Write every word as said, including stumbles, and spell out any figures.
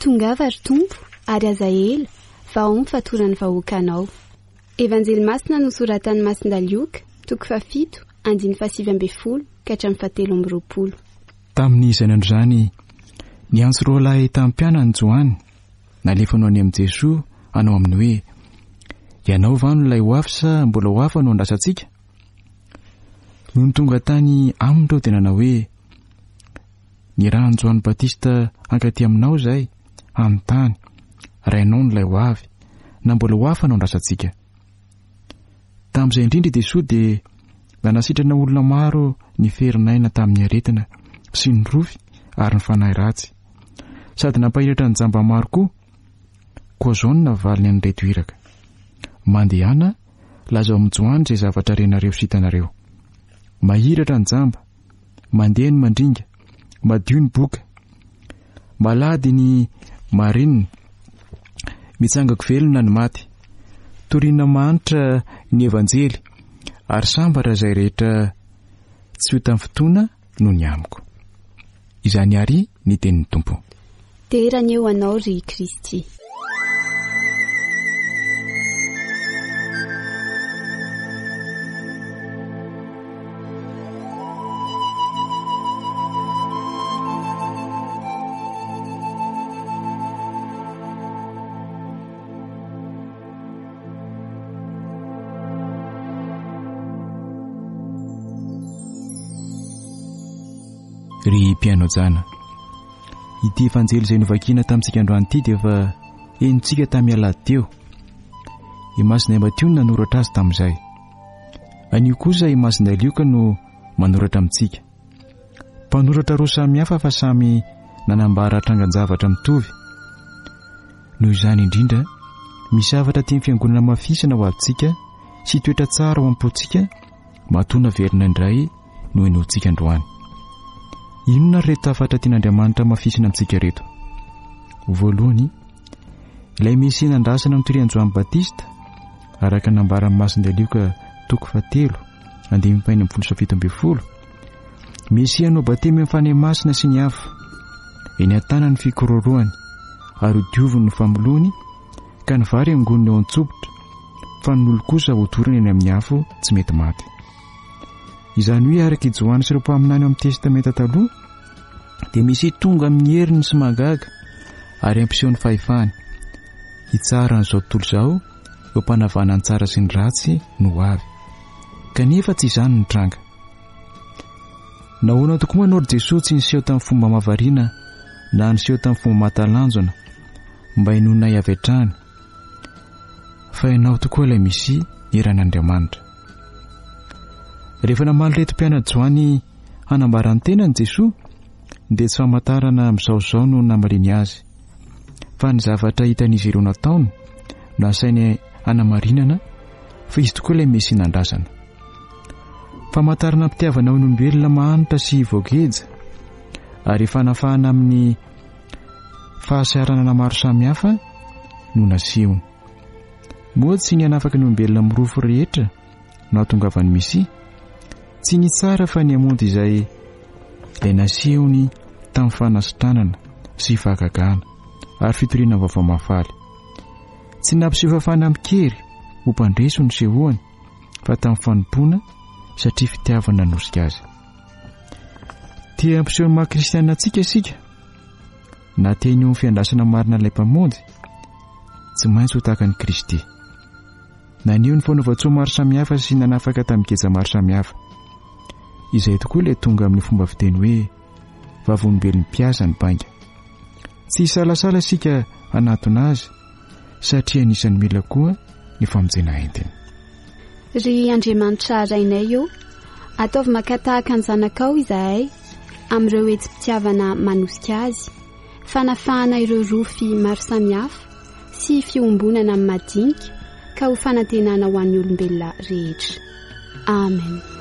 tongava ry tompo ary aza ela fa ao ny fatorany vahoakanao. Evanjely masina nosoratan'ny Masindalioka toko fafito andiny fasivy amby folo ka hatramin'ny fatelo amby roapolo. Tamin'ny izanandro zany ny antso roa lahy tamin'mpianany Joany nalefanao any amin'i Jesoa anao aminy hoe ianao vano ilay ho afy sa mbola ho afa no andrasantsika? No tonga tany aminy reo dia nanao hoe ny rahan'i Joany Batista hankaty aminao zahay anontany rainao no ilay ho avy na mbola ho afa no andrasantsika. Tamin'izay indrindra i Jesoa dia nanasitrana olona maro ny ferinaina tamin'ny aretina sy ny rofy ary ny fanahy ratsy, sady nampahiratra ny jamba maro koa. Koa zao no navaliny an'ireto iraka. Mandehana lazao amin'ny Joany izay zavatra renareo sy hitanareo. Mahiratra ny jamba, mandeha ny mandringa, madio ny boka, malady ny marinina, mitsangako velona ny maty, toriana manitra ny evanjely, ary sambara izay rehetra tsy ho tamin'ny fotoana no ny amiko. Izany ary ny tenin'ny Tompo. Terana eo anao ry Kristy. Ry mpiano jana, ity evanjely izay novakiana tamintsika androany ity dia efa enitsika tamin'ny alahady teo. I Masindalioka nanoratra azy tamin'izay. Anio kosa i Masindalioka no manoratra amintsika. Mpanoratra roa samy hafa fa samy nanambara trangan-javatra mitovy. Noho izany indrindra, misy zavatra tian'ny fiangonana mafisana ho avitsika sy toetra tsara ho am-pontsika matona verina indray no enoantsika androany. Inona reto tafatra tian'Andriamanitra mafisina amintsika reto? Voalohany, ilay Mesia nandrasana nitorian'i Joany Batista araka nambaran'i Masindalioka toko fatelo andimy fahaenina amby folo sy fito amby folo. Mesia no batemy amin'ny fanahy masina sy ny hafa, eny an-tana ny fikororoany ary dioviny ny famolony ka ny vary angoniny eo an-tsobotra fa ny olo kosa hodorana eny amin'ny afo tsy mety maty. Izany hoe araka i Joany sy ireo mpaminany amin'ny testamenta taloha dia misy tonga amin'ny heriny sy magaga ary ampisehony fahefany hitsara n'izao tontolo izao eo mpanavana ny tsara sy ny ratsy no avy, kanefa tsy izany ny tranga. Nahoana tokoa manao ry Jesosy tsy niseho tamin'ny fomba mahavariana na niseho tamin'ny fomba mahatalanjona mba hinonay avy hatrany, fa ianao tokoa ilay misy eran'Andriamanitra. Rehefa namaly reto mpianatra Joany hanambarany tenany Jesoa dia tsy famantarana amin'izaozao no namariny azy, fa ny zavatra hitan'izy ireo nataony no asainy hanamarinana fa izy tokoa ilay Mesia nandrasana. Famantarana ampitiavana ho olombelona mahanitra sy voageja ary fanafahana amin'ny fahasaranana maro samihafa no nasehony. Moa tsy ny hanafaka ny olombelona amin'ny rofo rehetra no hahatongavan'ny Mesia, tsy ny tsara fa ny hamonjy izay ilay nasehony tamin'ny fanasitranana sy fahagagana ary fitoriana vaovao mahafaly. Tsy nampiseho fafana amin'kery ho mpandreso ny sehoany fa tamin'ny fanompoana satria fitiavana nosika azy. Tia ampiseho ny maha-kristianina antsika isika na teny eo amin'ny fiandrasana marina ilay mpamonjy, tsy maintsy ho tahaka ny Kristy. Naneho ny fanaova-tsoa maro samihafa sy nanafaka tamin'ny geza maro samihafa. Izay tokoa ilay tonga amin'ny fomba fiteny hoe vavolombelon'ny mpiasa ny bainga. Tsy hisalasala isika hanatona azy satria anisan'ny mila koa ny famonjena entiny. Ry Andriamanitra rainay eo, ataovy makatahaka ny zanakao izahay amin'ireo hetsim-pitiavana manosika azy, fanafahana ireo rofy maro samihafa sy fiombonana amin'ny madinika ka ho fanantenana ho an'ny olombelona rehetra. Amen.